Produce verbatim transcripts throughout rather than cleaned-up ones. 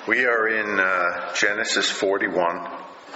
We are in uh, Genesis forty-one.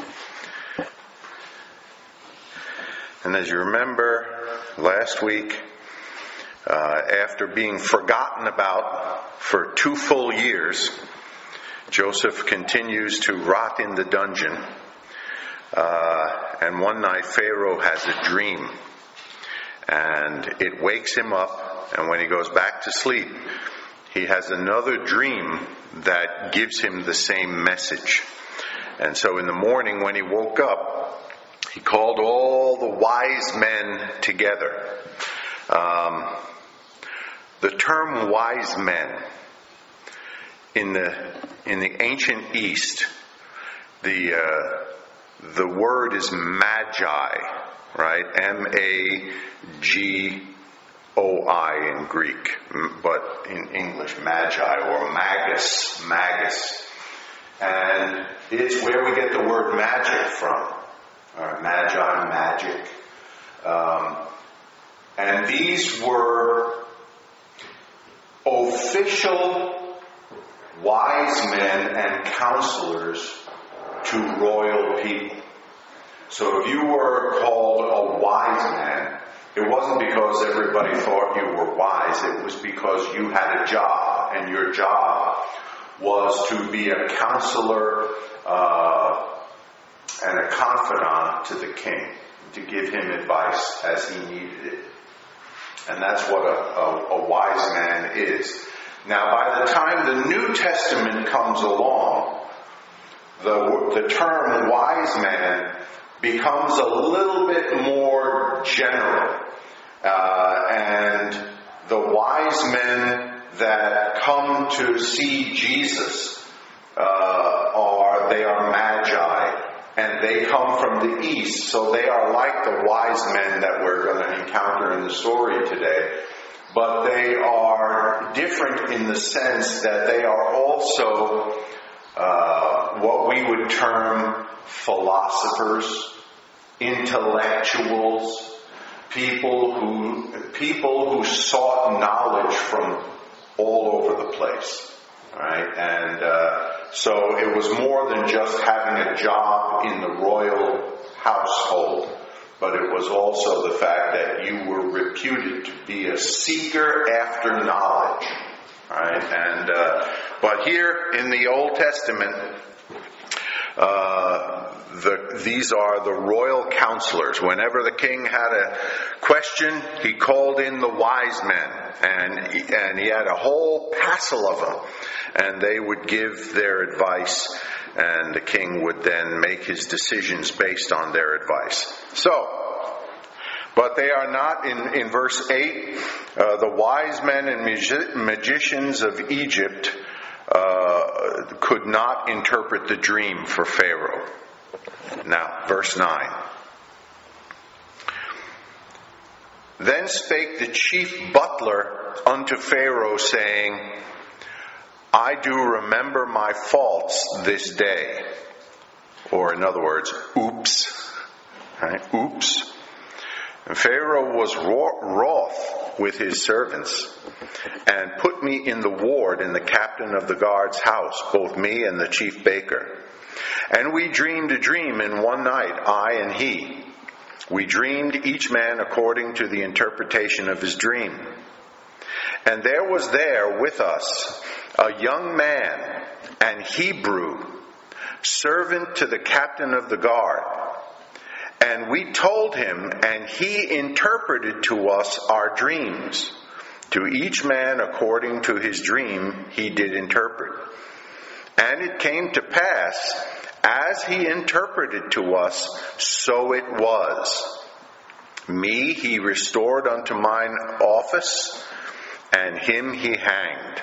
And as you remember, last week, uh, after being forgotten about for two full years, Joseph continues to rot in the dungeon. Uh, and one night, Pharaoh has a dream. And it wakes him up, and when he goes back to sleep, he has another dream that gives him the same message. And so in the morning when he woke up, he called all the wise men together. Um, the term wise men in the in the ancient East, the uh, the word is magi, right? M A G O I in Greek, but in English, magi or magus, magus. And it's where we get the word magic from. Or magi, magic. Um, and these were official wise men and counselors to royal people. So if you were called a wise man, it wasn't because everybody thought you were wise. It was because you had a job, and your job was to be a counselor uh, and a confidant to the king, to give him advice as he needed it. And that's what a, a, a wise man is. Now, by the time the New Testament comes along, the, the term wise man becomes a little bit more general. Uh, and the wise men that come to see Jesus uh, are, they are magi. And they come from the east. So they are like the wise men that we're going to encounter in the story today. But they are different in the sense that they are also uh, what we would term philosophers, intellectuals, people who people who sought knowledge from all over the place, right? And uh, so it was more than just having a job in the royal household, but it was also the fact that you were reputed to be a seeker after knowledge, right? And uh, but here in the Old Testament, uh, The, these are the royal counselors. Whenever the king had a question, he called in the wise men, and and he had a whole passel of them, and they would give their advice, and the king would then make his decisions based on their advice. So, but they are not, in, in verse eight, uh, the wise men and magi- magicians of Egypt uh, could not interpret the dream for Pharaoh. Now, verse nine. Then spake the chief butler unto Pharaoh, saying, I do remember my faults this day. Or in other words, oops. Right? Oops. And Pharaoh was wroth with his servants, and put me in the ward in the captain of the guard's house, both me and the chief baker. And we dreamed a dream in one night, I and he. We dreamed each man according to the interpretation of his dream. And there was there with us a young man, an Hebrew, servant to the captain of the guard. And we told him, and he interpreted to us our dreams. To each man according to his dream he did interpret. And it came to pass, as he interpreted to us, so it was. Me he restored unto mine office, and him he hanged.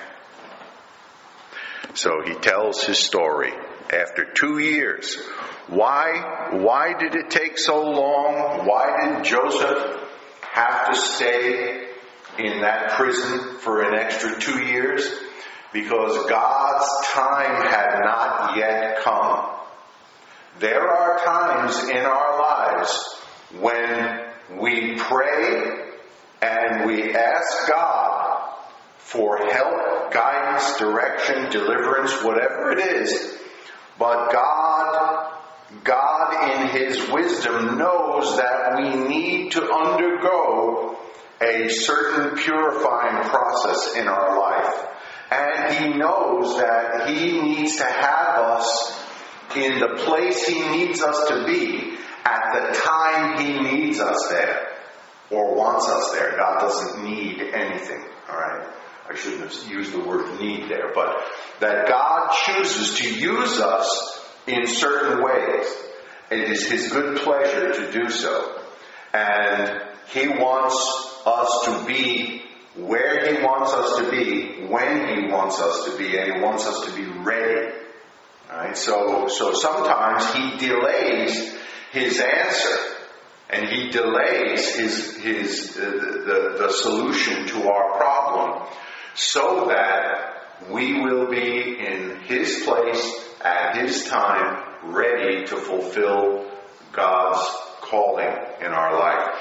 So he tells his story. After two years, why, why did it take so long? Why did Joseph have to stay in that prison for an extra two years? Because God's time had not yet come. There are times in our lives when we pray and we ask God for help, guidance, direction, deliverance, whatever it is. But God, God in His wisdom knows that we need to undergo a certain purifying process in our life. And He knows that He needs to have us in the place He needs us to be at the time He needs us there or wants us there. God doesn't need anything, all right? I shouldn't have used the word need there, but that God chooses to use us in certain ways. It is His good pleasure to do so. And He wants us to be where He wants us to be, when He wants us to be, and He wants us to be ready. All right? So, so sometimes He delays His answer, and He delays His His uh, the, the the solution to our problem, so that we will be in His place at His time, ready to fulfill God's calling in our life.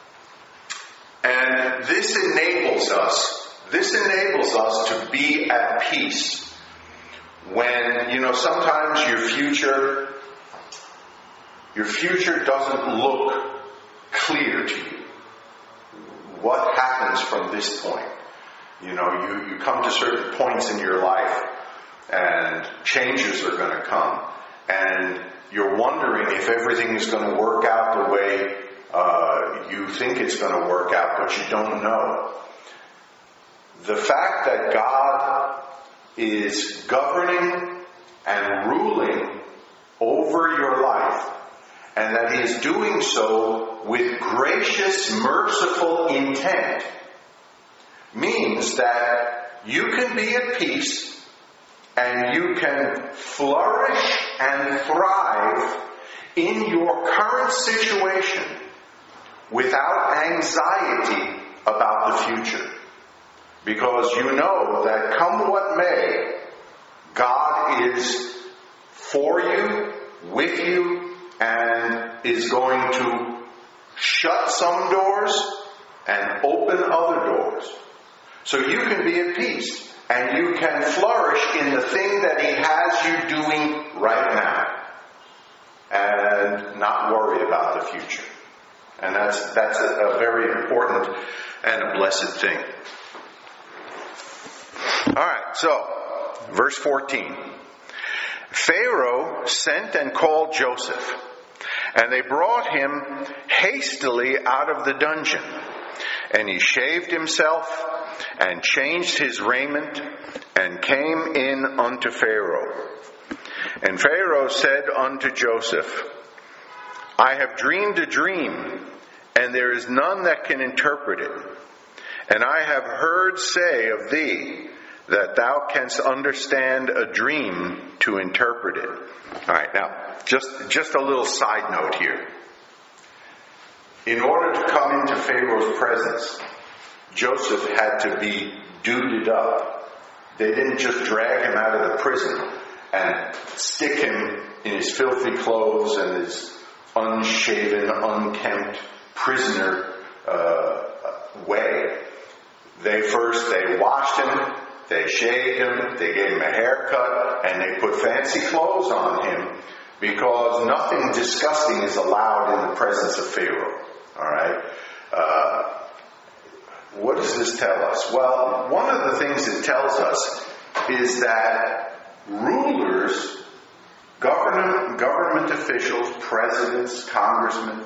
And this enables us, this enables us to be at peace when, you know, sometimes your future, your future doesn't look clear to you. What happens from this point? You know, you, you come to certain points in your life and changes are going to come. And you're wondering if everything is going to work out the way uh, you think it's going to work out, but you don't know. The fact that God is governing and ruling over your life, and that He is doing so with gracious, merciful intent, means that you can be at peace and you can flourish and thrive in your current situation without anxiety about the future. Because you know that come what may, God is for you, with you, and is going to shut some doors and open other doors. So you can be at peace. And you can flourish in the thing that He has you doing right now. And not worry about the future. And that's that's a, a very important and a blessed thing. Alright, so, verse fourteen. Pharaoh sent and called Joseph, and they brought him hastily out of the dungeon. And he shaved himself, and changed his raiment, and came in unto Pharaoh. And Pharaoh said unto Joseph, I have dreamed a dream, and there is none that can interpret it. And I have heard say of thee, that thou canst understand a dream to interpret it. All right, now, just, just a little side note here. In order to come into Pharaoh's presence, Joseph had to be duded up. They didn't just drag him out of the prison and stick him in his filthy clothes and his unshaven, unkempt prisoner uh, way. They first, they washed him, they shaved him, they gave him a haircut, and they put fancy clothes on him, because nothing disgusting is allowed in the presence of Pharaoh. All right? Uh, what does this tell us? Well, one of the things it tells us is that rulers, government, government officials, presidents, congressmen,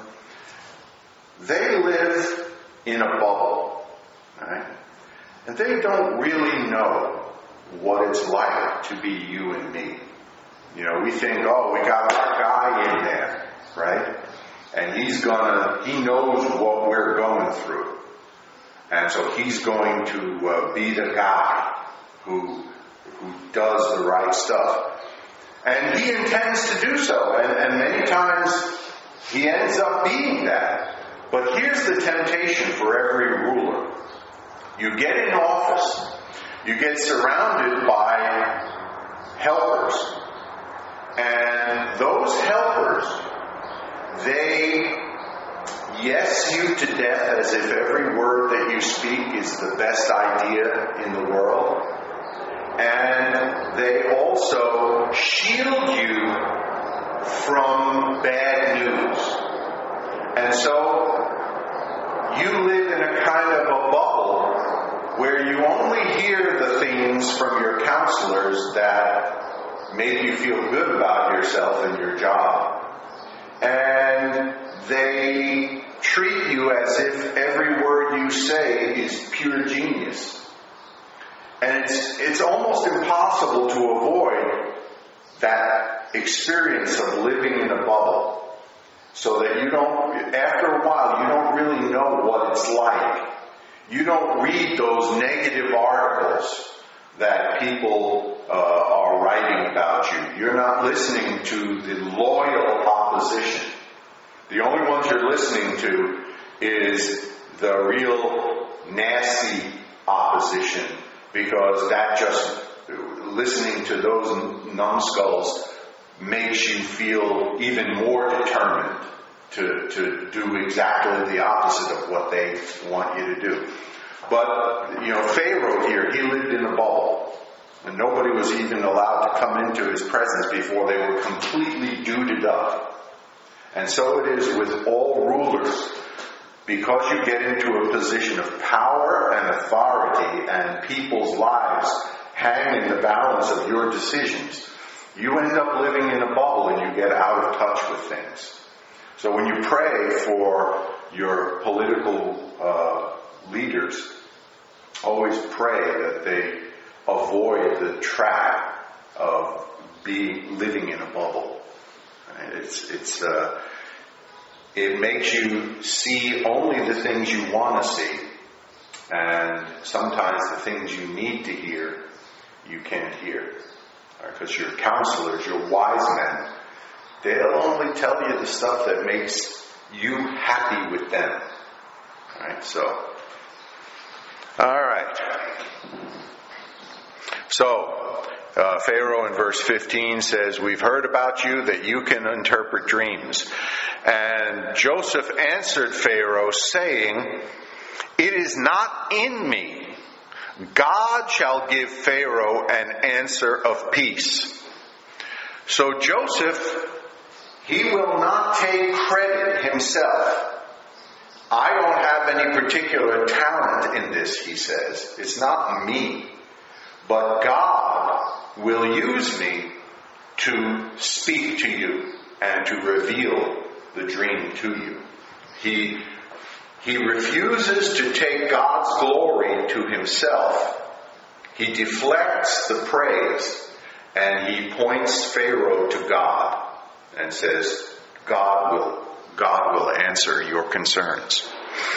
they live in a bubble. All right? And they don't really know what it's like to be you and me. You know, we think, oh, we got our guy in there, right? And he's gonna, he knows what we're going through. And so he's going to uh, be the guy who, who does the right stuff. And he intends to do so. And, and many times he ends up being that. But here's the temptation for every ruler. You get in office, you get surrounded by helpers. And those helpers, they yes you to death as if every word that you speak is the best idea in the world. And they also shield you from bad news. And so you live in a kind of a bubble where you only hear the things from your counselors that make you feel good about yourself and your job. And they treat you as if every word you say is pure genius. And it's, it's almost impossible to avoid that experience of living in a bubble. So that you don't, after a while, you don't really know what it's like. You don't read those negative articles that people uh, are writing about you. You're not listening to the loyal opposition. The only ones you're listening to is the real nasty opposition, because that just, listening to those numbskulls makes you feel even more determined to, to do exactly the opposite of what they want you to do. But, you know, Pharaoh here, he lived in a bubble. And nobody was even allowed to come into his presence before they were completely duded up. And so it is with all rulers. Because you get into a position of power and authority and people's lives hang in the balance of your decisions, you end up living in a bubble and you get out of touch with things. So when you pray for your political uh, leaders, always pray that they avoid the trap of being living in a bubble. Right? It's it's uh, it makes you see only the things you want to see, and sometimes the things you need to hear, you can't hear. Because your counselors, your wise men, they'll only tell you the stuff that makes you happy with them. All right, so, all right. So, uh, Pharaoh in verse fifteen says, "We've heard about you that you can interpret dreams." And Joseph answered Pharaoh, saying, "It is not in me. God shall give Pharaoh an answer of peace." So Joseph, he will not take credit himself. I don't have any particular talent in this, he says. It's not me. But God will use me to speak to you and to reveal the dream to you. He He refuses to take God's glory to himself. He deflects the praise and he points Pharaoh to God and says, God will, God will answer your concerns.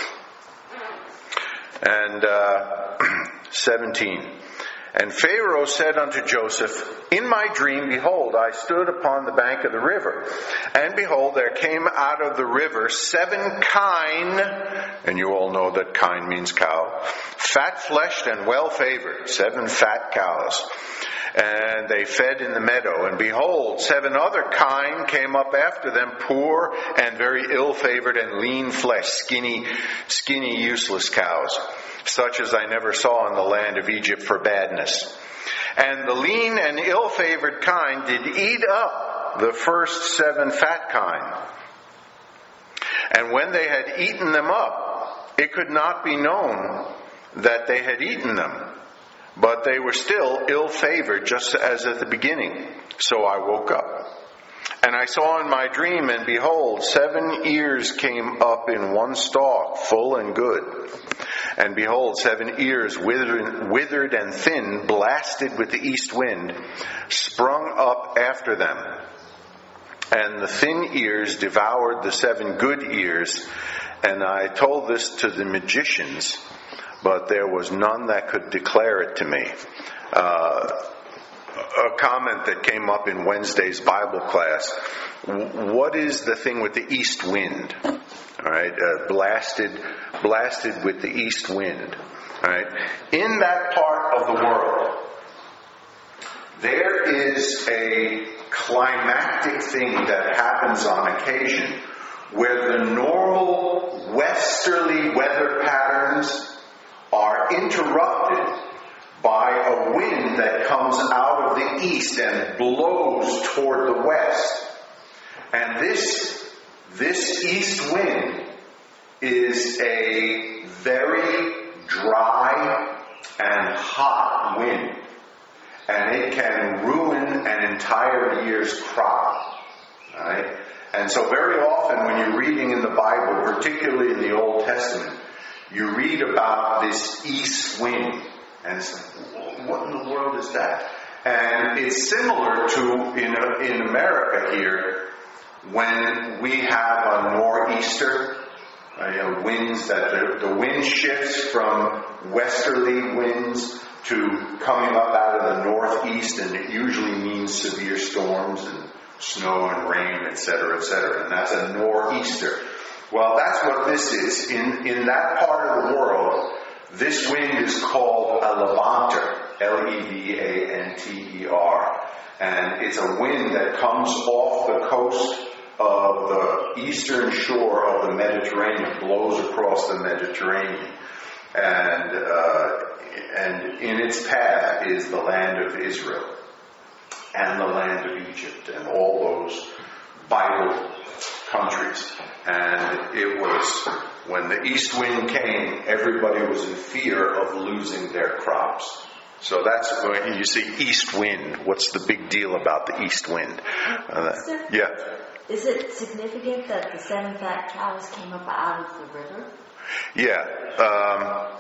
And uh, seventeen. And Pharaoh said unto Joseph, "In my dream, behold, I stood upon the bank of the river. And behold, there came out of the river seven kine," and you all know that kine means cow, "fat-fleshed and well-favored," seven fat cows. And they fed in the meadow. And behold, seven other kine came up after them, poor and very ill-favored and lean-fleshed, skinny, skinny, useless cows, such as I never saw in the land of Egypt for badness. And the lean and ill-favored kine did eat up the first seven fat kine. And when they had eaten them up, it could not be known that they had eaten them. But they were still ill-favored, just as at the beginning. So I woke up. And I saw in my dream, and behold, seven ears came up in one stalk, full and good. And behold, seven ears, withered, withered and thin, blasted with the east wind, sprung up after them. And the thin ears devoured the seven good ears. And I told this to the magicians, but there was none that could declare it to me. Uh, a comment that came up in Wednesday's Bible class. What is the thing with the east wind? All right, uh, blasted, blasted with the east wind. All right, in that part of the world, there is a climactic thing that happens on occasion where the normal westerly weather patterns are interrupted by a wind that comes out of the east and blows toward the west. And this, this east wind is a very dry and hot wind. And it can ruin an entire year's crop. Right? And so very often when you're reading in the Bible, particularly in the Old Testament, you read about this east wind. And it's like, what in the world is that? And it's similar to in, in America here, when we have a nor'easter, uh, you know, winds that the, the wind shifts from westerly winds to coming up out of the northeast, and it usually means severe storms and snow and rain, et cetera, et cetera. And that's a nor'easter. Well, that's what this is. In, in that part of the world, this wind is called a levanter, L E V A N T E R. And it's a wind that comes off the coast of the eastern shore of the Mediterranean, blows across the Mediterranean. And, uh, and in its path is the land of Israel and the land of Egypt and all those Bible countries. And it was, when the east wind came, everybody was in fear of losing their crops. So that's when you see east wind. What's the big deal about the east wind? Uh, yeah. Is it significant that the seven fat cows came up out of the river? Yeah. Um,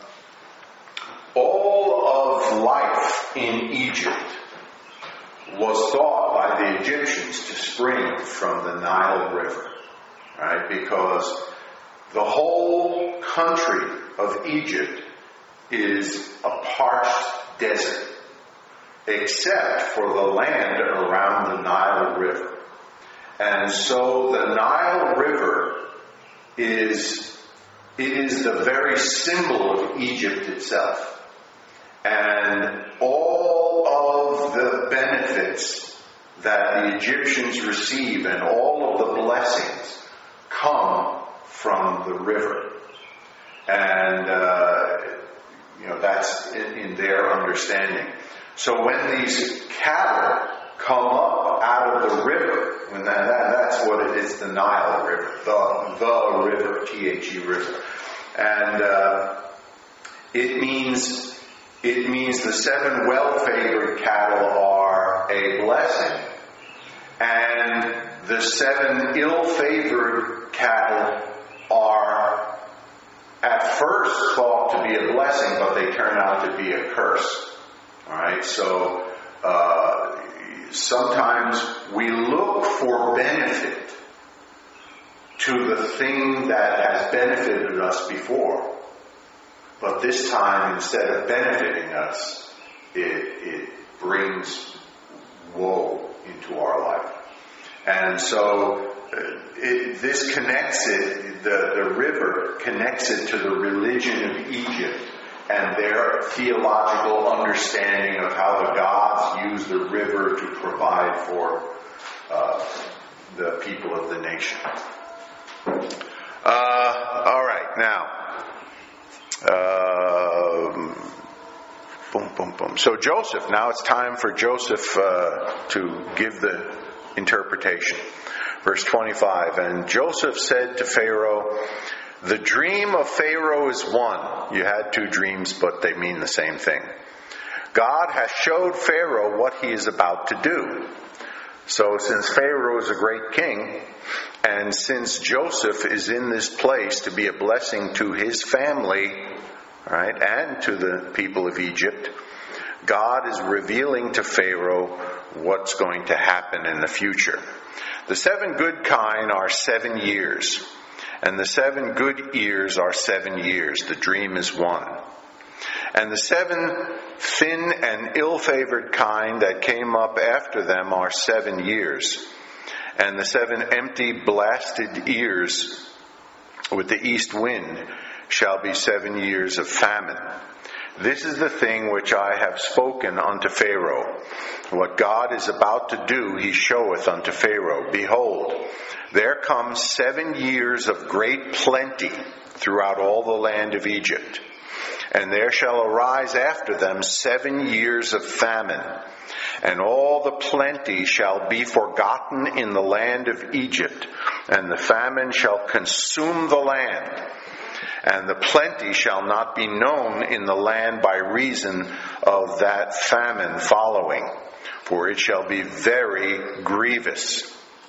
all of life in Egypt was thought by the Egyptians to spring from the Nile River. Right? Because the whole country of Egypt is a parched desert, except for the land around the Nile River. And so the Nile River is, it is the very symbol of Egypt itself. And all of the benefits that the Egyptians receive and all of the blessings come from the river. And, uh, you know, that's in, in their understanding. So when these cattle come up out of the river, when that, that, that's what it is, the Nile River, the, the river, T H E river. And uh, it means it means the seven well-favored cattle are a blessing, and the seven ill-favored cattle are at first thought to be a blessing, but they turn out to be a curse. All right, so uh, sometimes we look for benefit to the thing that has benefited us before, but this time, instead of benefiting us, it, it brings woe into our life. And so uh, it, this connects it, the, the river connects it to the religion of Egypt and their theological understanding of how the gods use the river to provide for uh, the people of the nation. Uh, all right, now, uh, boom, boom, boom. So Joseph, now it's time for Joseph uh, to give the interpretation. Verse twenty-five, and Joseph said to Pharaoh, the dream of Pharaoh is one. You had two dreams, but they mean the same thing. God has showed Pharaoh what he is about to do. So since Pharaoh is a great king, and since Joseph is in this place to be a blessing to his family, right, and to the people of Egypt, God is revealing to Pharaoh what's going to happen in the future. The seven good kine are seven years, and the seven good ears are seven years. The dream is one. And the seven thin and ill-favored kine that came up after them are seven years. And the seven empty, blasted ears with the east wind shall be seven years of famine. This is the thing which I have spoken unto Pharaoh. What God is about to do, he showeth unto Pharaoh. Behold, there come seven years of great plenty throughout all the land of Egypt. And there shall arise after them seven years of famine. And all the plenty shall be forgotten in the land of Egypt. And the famine shall consume the land. And the plenty shall not be known in the land by reason of that famine following. For it shall be very grievous.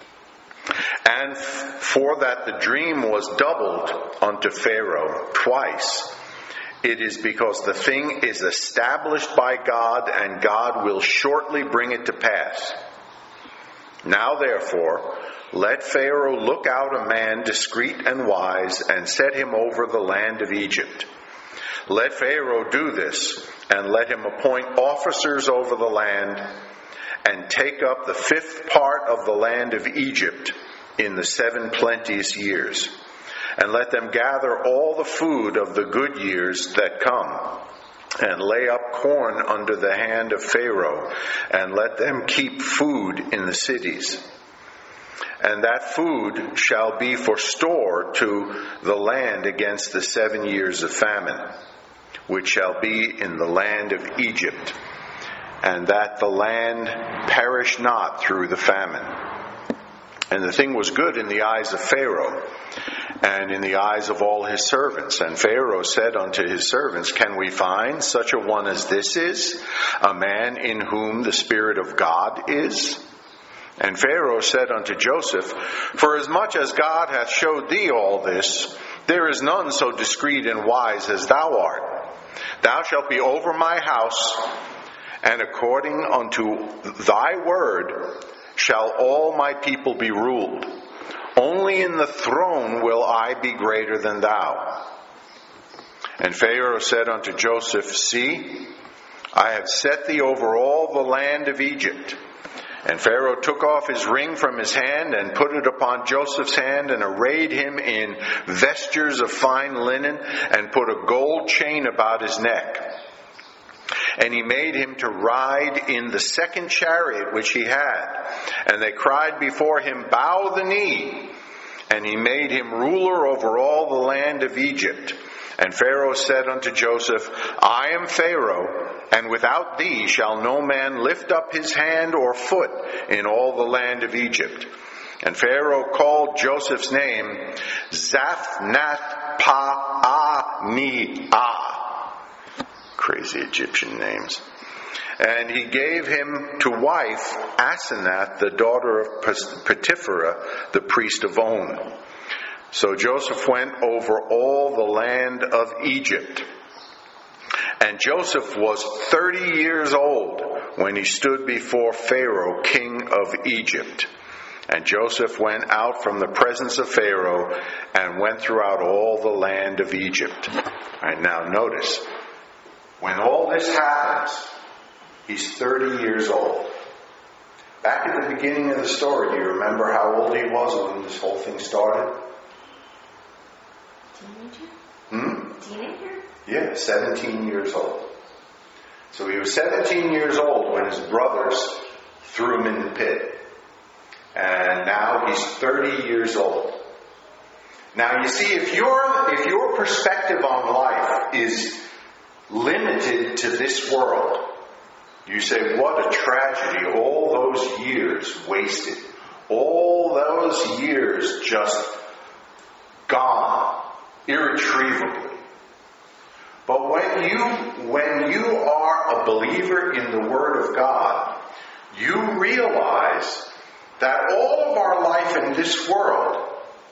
And for that the dream was doubled unto Pharaoh twice. It is because the thing is established by God, and God will shortly bring it to pass. Now therefore, let Pharaoh look out a man discreet and wise, and set him over the land of Egypt. Let Pharaoh do this, and let him appoint officers over the land, and take up the fifth part of the land of Egypt in the seven plenteous years. And let them gather all the food of the good years that come, and lay up corn under the hand of Pharaoh, and let them keep food in the cities. And that food shall be for store to the land against the seven years of famine, which shall be in the land of Egypt, and that the land perish not through the famine. And the thing was good in the eyes of Pharaoh, and in the eyes of all his servants. And Pharaoh said unto his servants, Can we find such a one as this is, a man in whom the Spirit of God is? And Pharaoh said unto Joseph, Forasmuch as God hath showed thee all this, there is none so discreet and wise as thou art. Thou shalt be over my house, and according unto thy word shall all my people be ruled. Only in the throne will I be greater than thou. And Pharaoh said unto Joseph, See, I have set thee over all the land of Egypt. And Pharaoh took off his ring from his hand, and put it upon Joseph's hand, and arrayed him in vestures of fine linen, and put a gold chain about his neck. And he made him to ride in the second chariot which he had. And they cried before him, Bow the knee. And he made him ruler over all the land of Egypt. And Pharaoh said unto Joseph, I am Pharaoh, and without thee shall no man lift up his hand or foot in all the land of Egypt. And Pharaoh called Joseph's name Zaphnath-Paaneah. Crazy Egyptian names. And he gave him to wife Asenath, the daughter of Potipherah, the priest of On. So Joseph went over all the land of Egypt. And Joseph was thirty years old when he stood before Pharaoh, king of Egypt. And Joseph went out from the presence of Pharaoh and went throughout all the land of Egypt. All right, now notice, when all this happens, he's thirty years old. Back at the beginning of the story, do you remember how old he was when this whole thing started? Teenager? Hmm? Teenager? Yeah, seventeen years old. So he was seventeen years old when his brothers threw him in the pit. And now he's thirty years old. Now you see, if your if your perspective on life is limited to this world, you say, what a tragedy, all those years wasted. All those years just gone, irretrievably. But when you, when you are a believer in the Word of God, you realize that all of our life in this world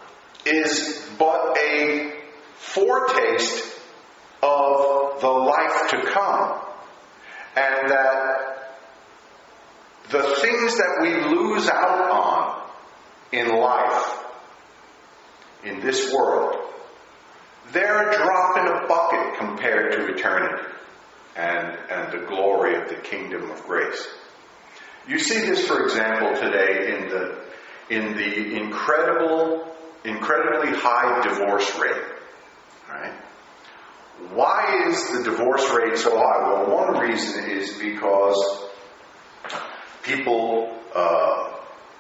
is but a foretaste of the life to come. And that the things that we lose out on in life, in this world, they're a drop in a bucket compared to eternity and, and the glory of the kingdom of grace. You see this, for example, today in the in the incredible, incredibly high divorce rate. Right? why is the divorce rate so high? Well, one reason is because people uh,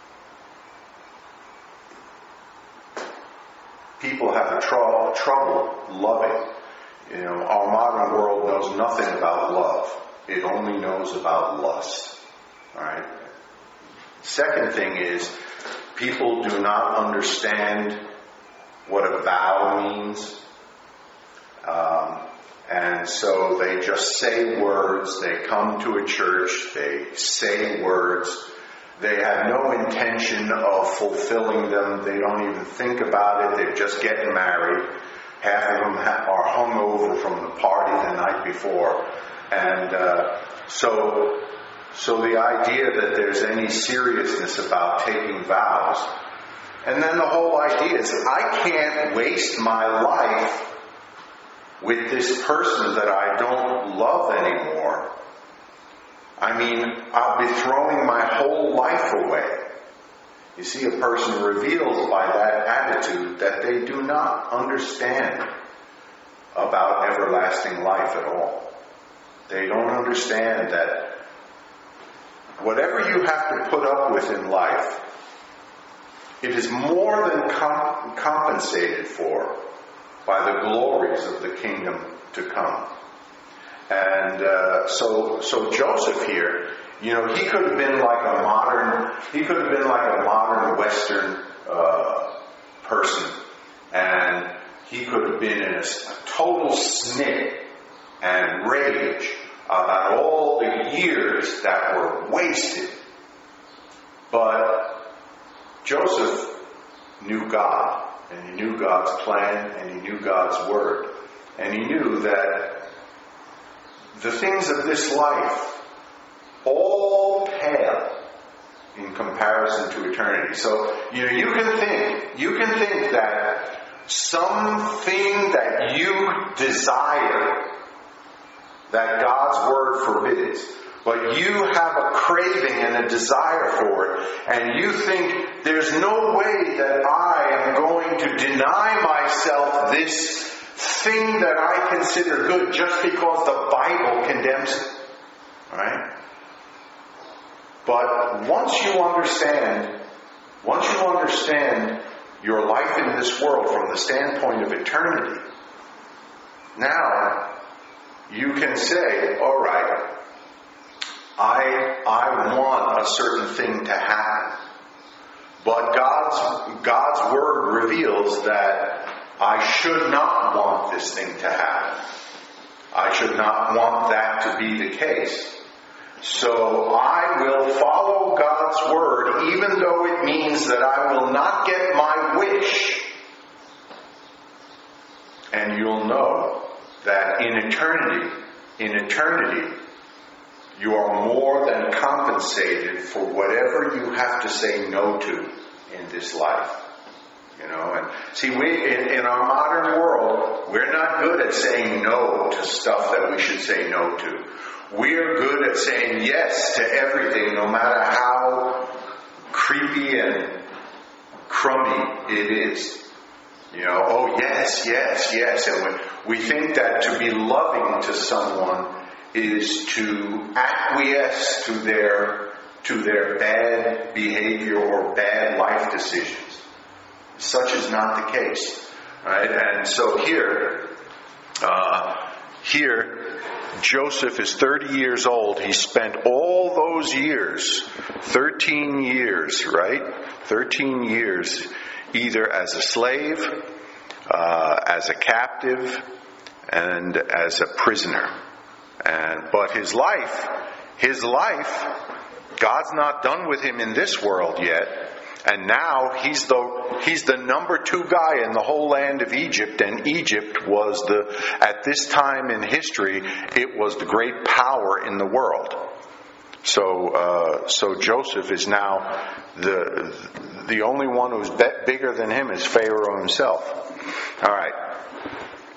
people have tr- trouble loving. You know, our modern world knows nothing about love. It only knows about lust. All right. Second thing is, people do not understand what a vow means. Um, and so they just say words. They come to a church. They say words. They have no intention of fulfilling them. They don't even think about it. They're just getting married. Half of them ha- are hungover from the party the night before. And uh, so, so the idea that there's any seriousness about taking vows. And then the whole idea is, I can't waste my life with this person that I don't love anymore. I mean, I'll be throwing my whole life away. You see, a person reveals by that attitude that they do not understand about everlasting life at all. They don't understand that whatever you have to put up with in life, it is more than com- compensated for by the glories of the kingdom to come. And uh, so, so Joseph here, you know, he could have been like a modern, he could have been like a modern Western uh, person, and he could have been in a, a total snit and rage about all the years that were wasted. But Joseph knew God, and he knew God's plan, and he knew God's word, and he knew that the things of this life all pale in comparison to eternity. So, you know, you can think, you can think that something that you desire, that God's word forbids, but you have a craving and a desire for it, and you think there's no way that I am going to deny myself this thing that I consider good just because the Bible condemns it. Right? But once you understand, once you understand your life in this world from the standpoint of eternity, now you can say, all right, I I want a certain thing to happen. But God's God's word reveals that I should not want this thing to happen. I should not want that to be the case. So I will follow God's word, even though it means that I will not get my wish. And you'll know that in eternity, in eternity, you are more than compensated for whatever you have to say no to in this life. You know, and see, we in, in our modern world, we're not good at saying no to stuff that we should say no to. We're good at saying yes to everything, no matter how creepy and crummy it is. You know, oh yes, yes, yes. And we, we think that to be loving to someone is to acquiesce to their to their bad behavior or bad life decisions. Such is not the case, right? And so here, uh, here, Joseph is thirty years old. He spent all those years, thirteen years, right? thirteen years, either as a slave, uh, as a captive, and as a prisoner. And but his life, his life, God's not done with him in this world yet. And now he's the he's the number two guy in the whole land of Egypt, and Egypt was the at this time in history it was the great power in the world. So uh, so Joseph is now the the only one who's bigger than him is Pharaoh himself. All right.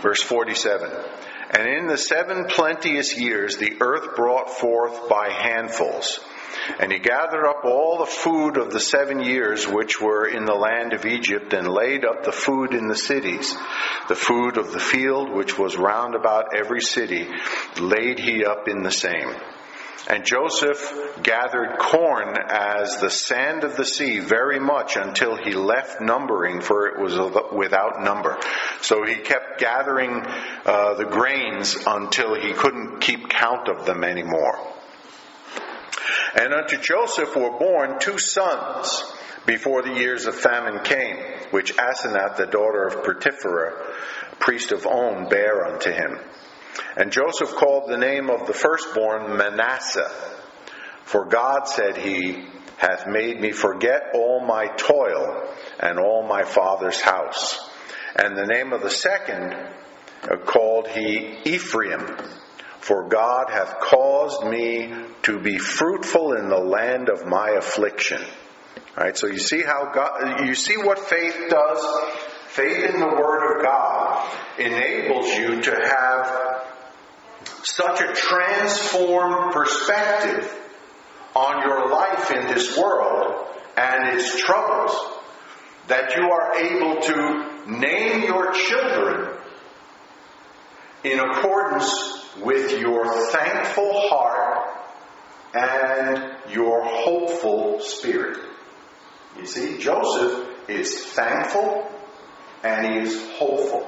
Verse forty-seven. And in the seven plenteous years the earth brought forth by handfuls. And he gathered up all the food of the seven years which were in the land of Egypt, and laid up the food in the cities. The food of the field which was round about every city laid he up in the same. And Joseph gathered corn as the sand of the sea very much, until he left numbering, for it was without number. So he kept gathering uh, the grains until he couldn't keep count of them anymore. And unto Joseph were born two sons before the years of famine came, which Asenath, the daughter of Potiphera, priest of On, bare unto him. And Joseph called the name of the firstborn Manasseh. For God, said he, hath made me forget all my toil and all my father's house. And the name of the second called he Ephraim. For God hath caused me to be fruitful in the land of my affliction. All right, so you see how God, you see what faith does? Faith in the Word of God enables you to have such a transformed perspective on your life in this world and its troubles that you are able to name your children in accordance with your thankful heart and your hopeful spirit. You see, Joseph is thankful and he is hopeful.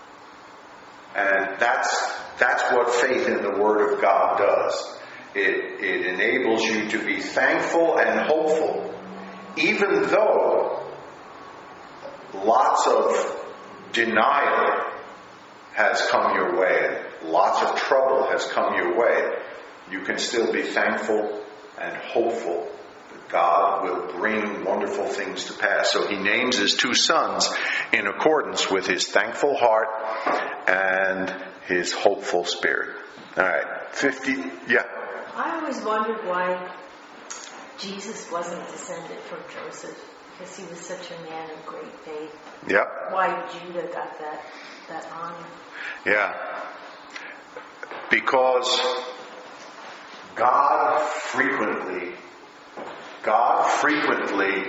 And that's that's what faith in the Word of God does. It, it enables you to be thankful and hopeful, even though lots of denial has come your way, lots of trouble has come your way. You can still be thankful and hopeful that God will bring wonderful things to pass. So he names his two sons in accordance with his thankful heart and his hopeful spirit. All right, fifty, yeah. I always wondered why Jesus wasn't descended from Joseph, because he was such a man of great faith. Yeah. Why Judah got that, that honor. Yeah. Because God frequently, God frequently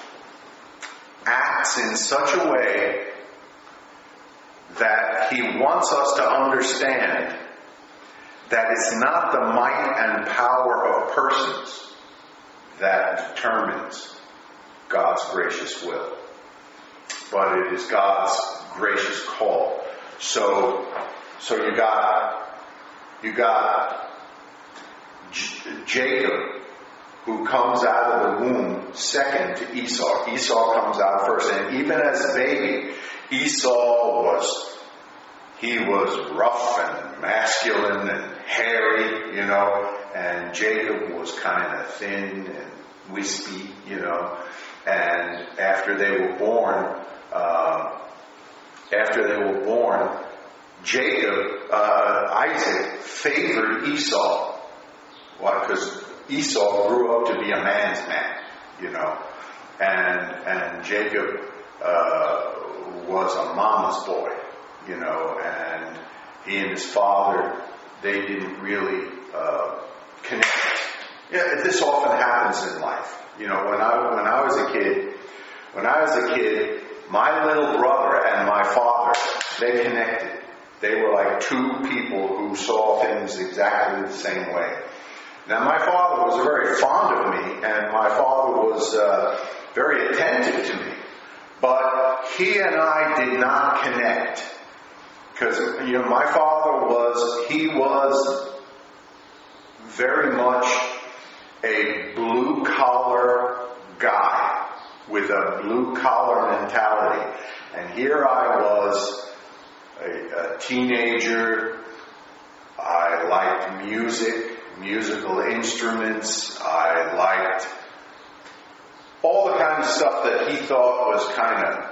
acts in such a way that he wants us to understand that it's not the might and power of persons that determines God's gracious will, but it is God's gracious call. So, so you got, you got J- Jacob, who comes out of the womb second to Esau. Esau comes out first, and even as a baby, Esau was, he was rough and masculine and hairy, you know, and Jacob was kind of thin and wispy, you know, and after they were born, uh, after they were born, Jacob, uh, Isaac favored Esau. Why? Because Esau grew up to be a man's man, you know, and, and Jacob, uh, was a mama's boy, you know, and he and his father, they didn't really uh, connect. Yeah, this often happens in life. You know, when I when I was a kid, when I was a kid, my little brother and my father, they connected. They were like two people who saw things exactly the same way. Now, my father was very fond of me, and my father was uh, very attentive to me. But he and I did not connect. Because, you know, my father was, he was very much a blue-collar guy with a blue-collar mentality. And here I was, a, a teenager. I liked music, musical instruments. I liked all the kind of stuff that he thought was kind of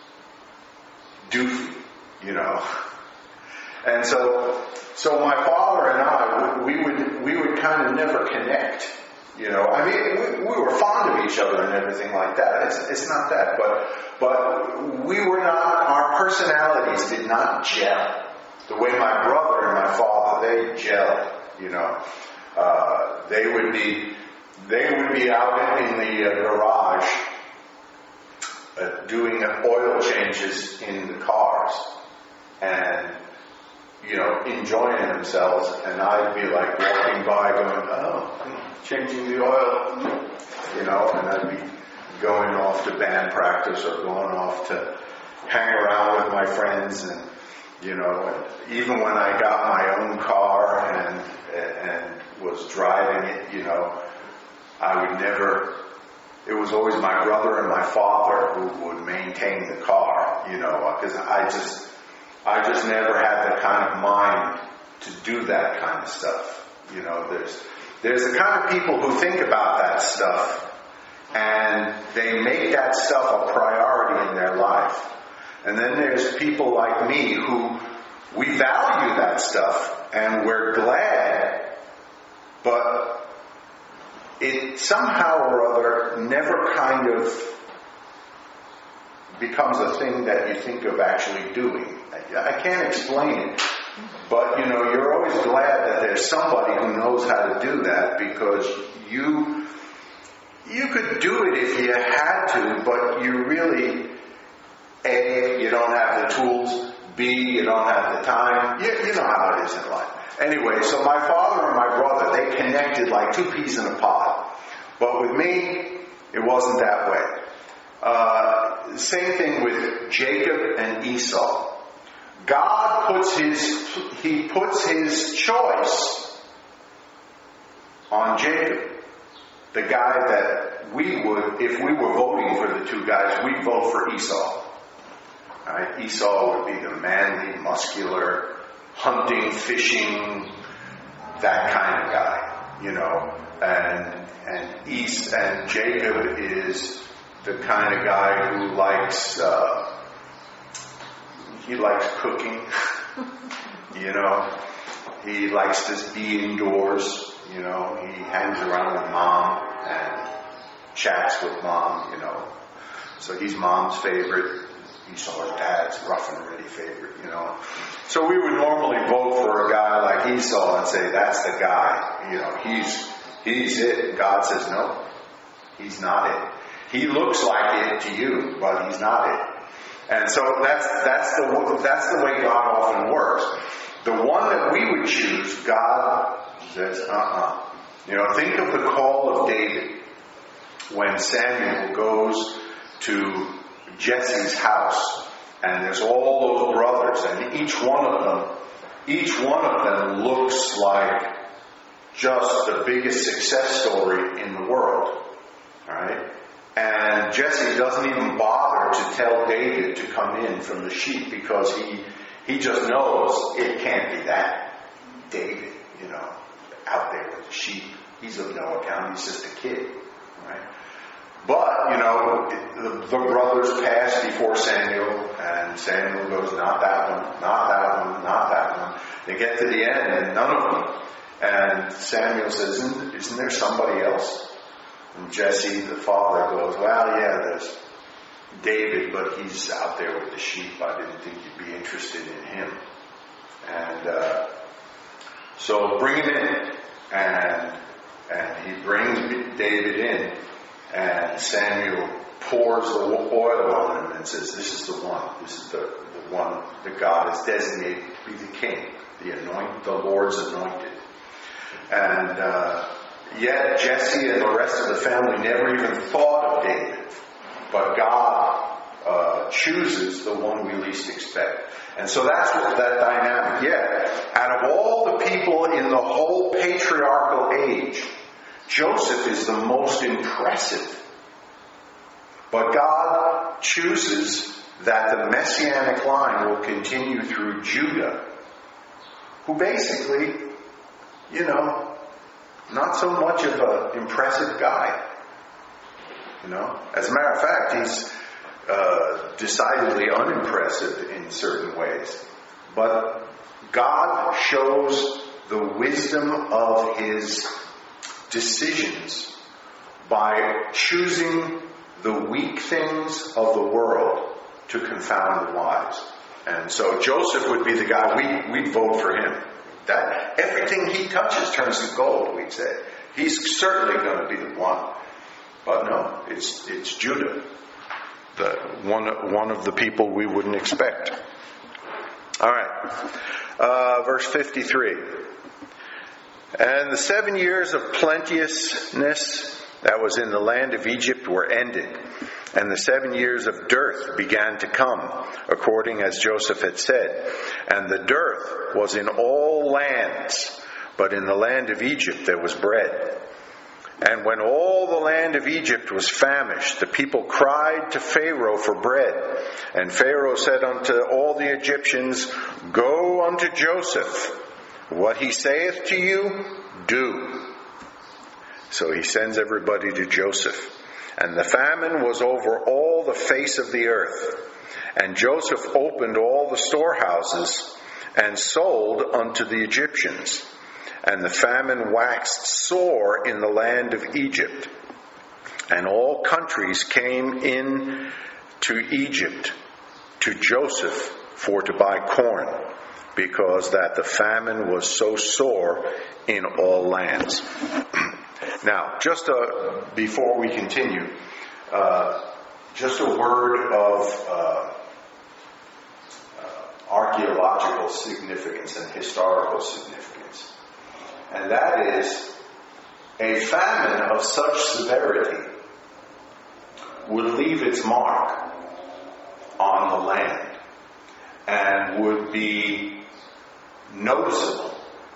doofy, you know. And so, so my father and I, we would we would kind of never connect, you know. I mean, we, we were fond of each other and everything like that. It's it's not that, but but we were not, our personalities did not gel. The way my brother and my father, they gelled, you know. Uh, they would be, they would be out in the uh, garage uh, doing oil changes in the cars and, you know, enjoying themselves, and I'd be like walking by going, oh, changing the oil, you know, and I'd be going off to band practice or going off to hang around with my friends, and, you know, and even when I got my own car and, and was driving it, you know, I would never, it was always my brother and my father who would maintain the car, you know, because I just, I just never had the kind of mind to do that kind of stuff. You know, there's, there's the kind of people who think about that stuff and they make that stuff a priority in their life. And then there's people like me who we value that stuff and we're glad, but it somehow or other never kind of becomes a thing that you think of actually doing. I can't explain it, but you know, you're always glad that there's somebody who knows how to do that, because you you could do it if you had to, but you really, A, you don't have the tools, B, you don't have the time. You, you know how it is in life. Anyway, so my father and my brother, they connected like two peas in a pod. But with me, it wasn't that way. Uh, same thing with Jacob and Esau. God puts his, he puts his choice on Jacob. The guy that we would, if we were voting for the two guys, we'd vote for Esau. Right? Esau would be the manly, muscular, hunting, fishing, that kind of guy, you know. And and East and Jacob is the kind of guy who likes uh, he likes cooking, you know. He likes to be indoors, you know. He hangs around with mom and chats with mom, you know. So he's mom's favorite. Esau's dad's rough and ready favorite, you know. So we would normally vote for a guy like Esau and say, that's the guy, you know, he's he's it. And God says, no, he's not it. He looks like it to you, but he's not it. And so that's that's the that's the way God often works. The one that we would choose, God says, uh-uh. You know, think of the call of David when Samuel goes to Jesse's house, and there's all those brothers, and each one of them, each one of them looks like just the biggest success story in the world, right? And Jesse doesn't even bother to tell David to come in from the sheep, because he he just knows it can't be that David, you know, out there with the sheep. He's of no account. He's just a kid, right? But, you know, the, the brothers pass before Samuel, and Samuel goes, not that one, not that one, not that one. They get to the end, and none of them. And Samuel says, isn't, isn't there somebody else? And Jesse, the father, goes, well, yeah, there's David, but he's out there with the sheep. I didn't think you'd be interested in him. And uh, so bring him in. And, and he brings David in. And Samuel pours the oil on him and says, this is the one. This is the, the one that God has designated to be the king, the anoint, the Lord's anointed. And uh, yet Jesse and the rest of the family never even thought of David. But God uh, chooses the one we least expect. And so that's what that dynamic. Yet, out of all the people in the whole patriarchal age, Joseph is the most impressive. But God chooses that the messianic line will continue through Judah, who basically, you know, not so much of an impressive guy. You know, as a matter of fact, he's uh, decidedly unimpressive in certain ways. But God shows the wisdom of his decisions by choosing the weak things of the world to confound the wise. And so Joseph would be the guy, we, we'd vote for him. That everything he touches turns to gold, we'd say. He's certainly going to be the one. But no, it's it's Judah, the one one of the people we wouldn't expect. All right, uh, verse fifty-three. And the seven years of plenteousness that was in the land of Egypt were ended, and the seven years of dearth began to come, according as Joseph had said. And the dearth was in all lands, but in the land of Egypt there was bread. And when all the land of Egypt was famished, the people cried to Pharaoh for bread. And Pharaoh said unto all the Egyptians, Go unto Joseph. What he saith to you, do. So he sends everybody to Joseph. And the famine was over all the face of the earth. And Joseph opened all the storehouses and sold unto the Egyptians. And the famine waxed sore in the land of Egypt. And all countries came in to Egypt, to Joseph, for to buy corn, because that the famine was so sore in all lands. Now, just uh, before we continue, uh, just a word of uh, uh, archaeological significance and historical significance. And that is, a famine of such severity would leave its mark on the land and would be noticeable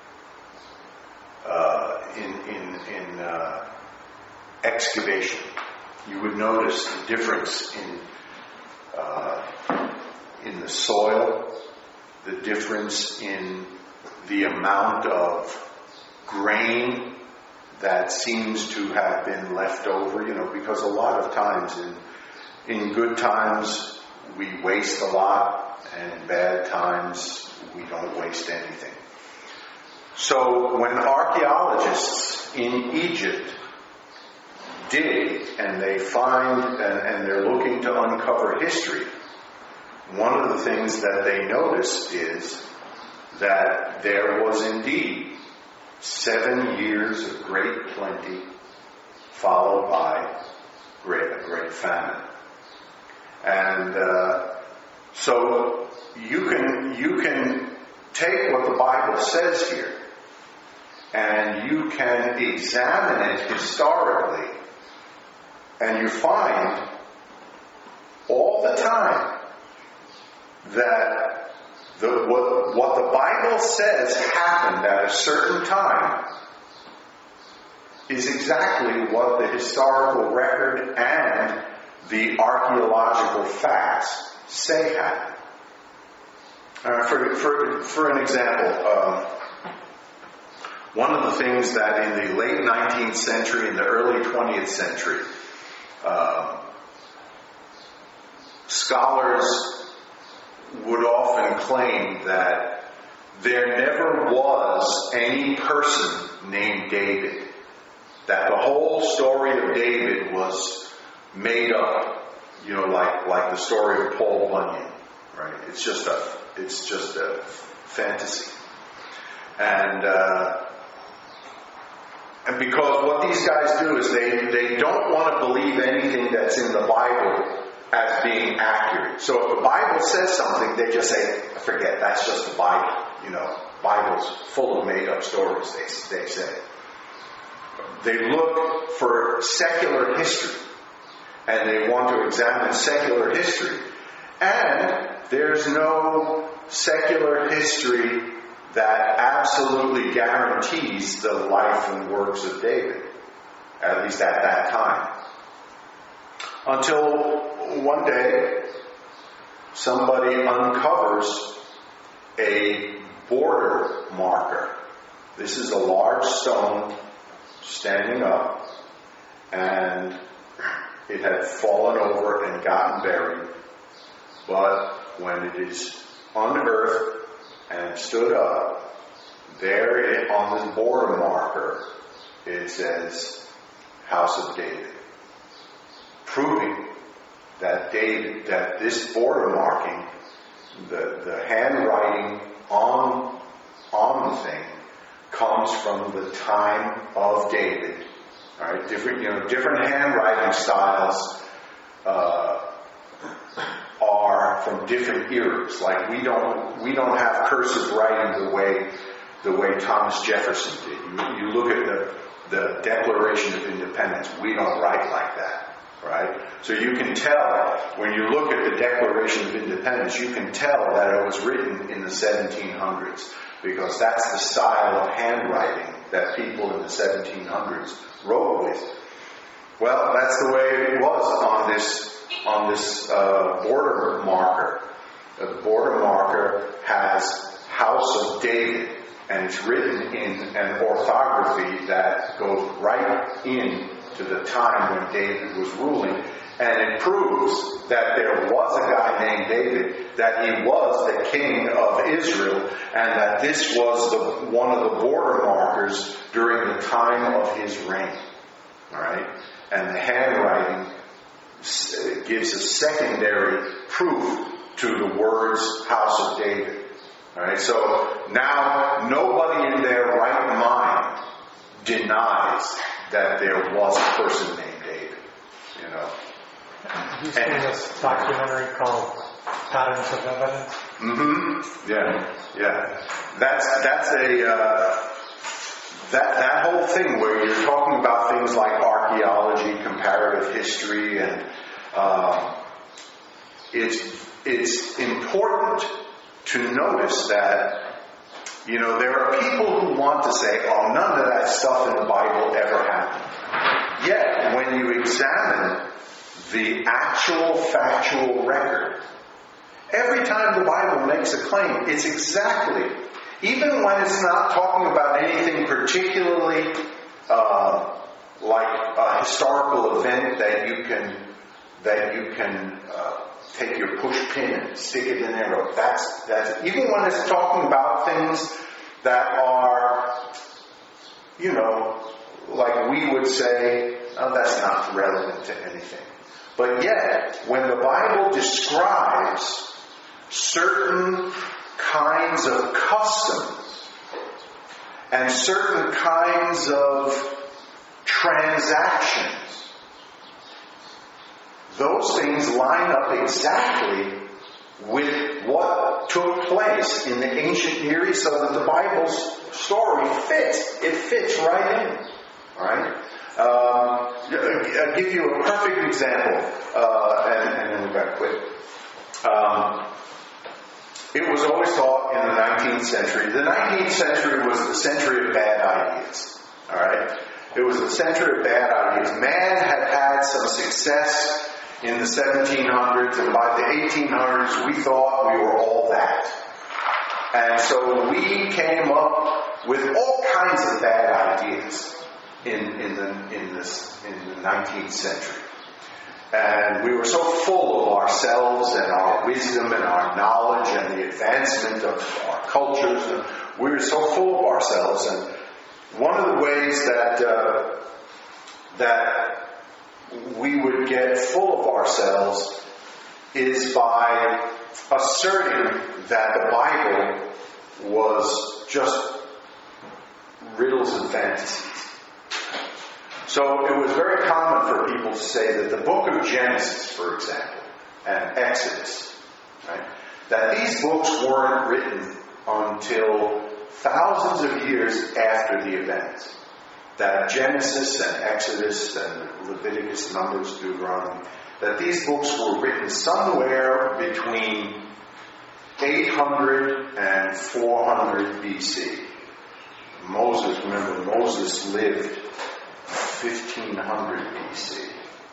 uh, in in, in uh, excavation. You would notice the difference in uh, in the soil, the difference in the amount of grain that seems to have been left over, you know, because a lot of times in in good times we waste a lot, and in bad times we don't waste anything. So when archaeologists in Egypt dig and they find and, and they're looking to uncover history, one of the things that they noticed is that there was indeed seven years of great plenty, followed by great, a great famine. And uh, so you can you can take what the Bible says here, and you can examine it historically, and you find all the time that The, what, what the Bible says happened at a certain time is exactly what the historical record and the archaeological facts say happened. Uh, for, for, for an example, um, one of the things that in the late nineteenth century and the early twentieth century, uh, scholars would often claim that there never was any person named David. That the whole story of David was made up, you know, like like the story of Paul Bunyan, right? It's just a it's just a fantasy, and uh, and because what these guys do is they they don't want to believe anything that's in the Bible as being accurate. So if the Bible says something, they just say, forget, that's just the Bible. You know, Bible's full of made-up stories, they, they say. They look for secular history, and they want to examine secular history. And there's no secular history that absolutely guarantees the life and works of David, at least at that time. Until one day, somebody uncovers a border marker. This is a large stone standing up, and it had fallen over and gotten buried. But when it is unearthed and stood up, there on this border marker, it says, House of David. proving that David, that this border marking, the, the handwriting on, on the thing, comes from the time of David. All right, different, you know, different handwriting styles uh, are from different eras. Like we don't, we don't have cursive writing the way, the way Thomas Jefferson did. You, you look at the, the Declaration of Independence. We don't write like that, right? So you can tell when you look at the Declaration of Independence, you can tell that it was written in the seventeen hundreds. Because that's the style of handwriting that people in the seventeen hundreds wrote with. Well, that's the way it was on this on this uh, border marker. The border marker has House of David, and it's written in an orthography that goes right in to the time when David was ruling. And it proves that there was a guy named David, that he was the king of Israel, and that this was the, one of the border markers during the time of his reign. All right? And the handwriting gives a secondary proof to the words House of David. All right? So now nobody in their right mind denies that there was a person named David. You know? Have you seen this documentary called Patterns of Evidence? Mm-hmm. Yeah, yeah. That's that's a uh, that that whole thing where you're talking about things like archaeology, comparative history, and uh, it's it's important to notice that, you know, there are people who want to say, "Oh, none of that stuff in the Bible ever happened." Yet, when you examine the actual factual record, every time the Bible makes a claim, it's exactly, even when it's not talking about anything particularly uh, like a historical event that you can that you can uh, take your push pin and stick it in there. That's that's even when it's talking about things that are, you know, like we would say, oh, that's not relevant to anything. But yet, when the Bible describes certain kinds of customs and certain kinds of transactions, those things line up exactly with what took place in the ancient Near East, so that the Bible's story fits. It fits right in. All right? Um, I'll give you a perfect example, uh, and, and then we've got to quit. Um, it was always thought in the nineteenth century. The nineteenth century was the century of bad ideas. All right? It was the century of bad ideas. Man had had some success in the seventeen hundreds, and by the eighteen hundreds, we thought we were all that. And so we came up with all kinds of bad ideas in, in the in this in the nineteenth century. And we were so full of ourselves and our wisdom and our knowledge and the advancement of our cultures. And we were so full of ourselves. And one of the ways that uh, that we would get full of ourselves is by asserting that the Bible was just riddles and fantasies. So it was very common for people to say that the book of Genesis, for example, and Exodus, right, that these books weren't written until thousands of years after the events. That Genesis and Exodus and Leviticus, Numbers, Deuteronomy, that these books were written somewhere between eight hundred and four hundred B C. Moses, remember, Moses lived fifteen hundred B C.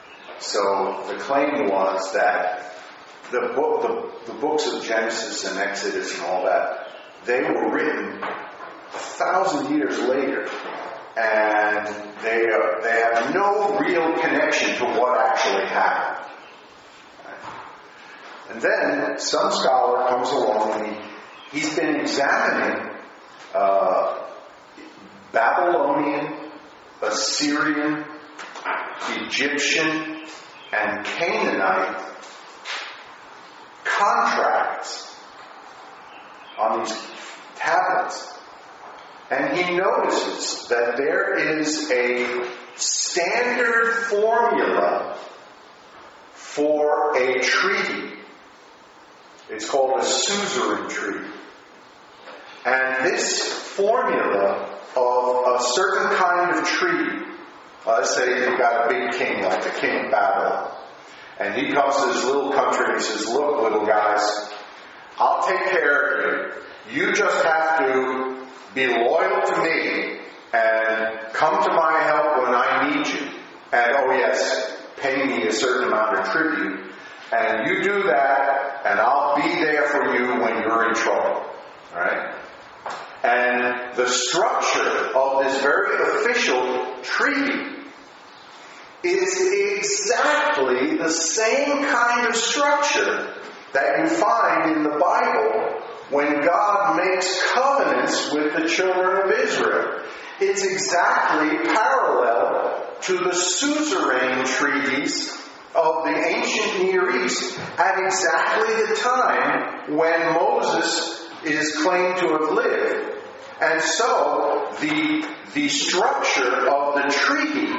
So the claim was that the book, the, the books of Genesis and Exodus and all that, they were written a thousand years later, and they are, they have no real connection to what actually happened. And then some scholar comes along and he, he's been examining uh, Babylonian, Assyrian, Egyptian, and Canaanite contracts on these tablets. And he notices that there is a standard formula for a treaty. It's called a suzerain treaty. And this formula of a certain kind of treaty, let's say you've got a big king, like the king of Babylon, and he comes to this little country and he says, look, little guys, I'll take care of you. You just have to be loyal to me and come to my help when I need you. And, oh yes, pay me a certain amount of tribute. And you do that, and I'll be there for you when you're in trouble. All right? And the structure of this very official treaty is exactly the same kind of structure that you find in the Bible when God makes covenants with the children of Israel. It's exactly parallel to the suzerain treaties of the ancient Near East at exactly the time when Moses is claimed to have lived. And so the, the structure of the treaty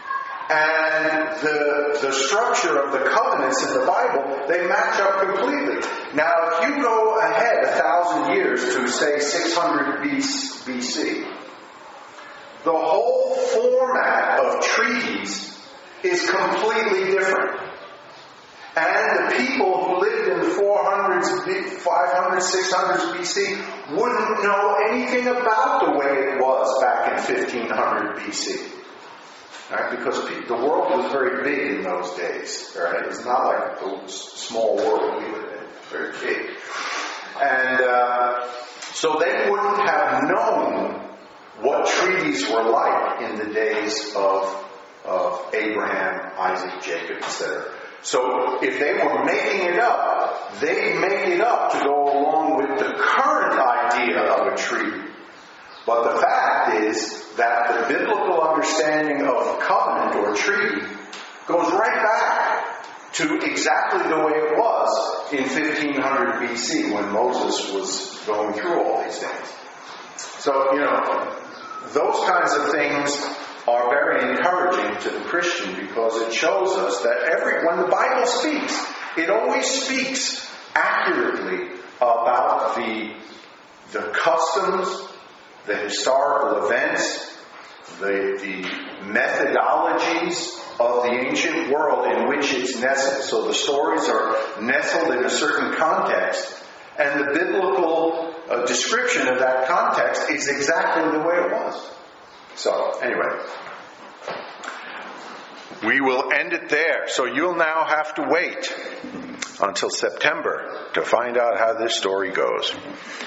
and the, the structure of the covenants in the Bible, they match up completely. Now, if you go ahead a thousand years to, say, six hundred B C, the whole format of treaties is completely different. And the people who lived in the four hundreds, five hundreds, six hundreds B C wouldn't know anything about the way it was back in fifteen hundred B C. Right? Because the world was very big in those days. Right? It's not like the small world we live in. Very big. And uh, so they wouldn't have known what treaties were like in the days of, of Abraham, Isaac, Jacob, et cetera. So if they were making it up, they'd make it up to go along with the current idea of a treaty. But the fact is that the biblical understanding of covenant or treaty goes right back to exactly the way it was in fifteen hundred B C when Moses was going through all these things. So, you know, those kinds of things are very encouraging to the Christian because it shows us that every when the Bible speaks, it always speaks accurately about the, the customs, the historical events, the, the methodologies of the ancient world in which it's nestled. So the stories are nestled in a certain context, and the biblical uh, description of that context is exactly the way it was. So, anyway, we will end it there. So you'll now have to wait until September to find out how this story goes.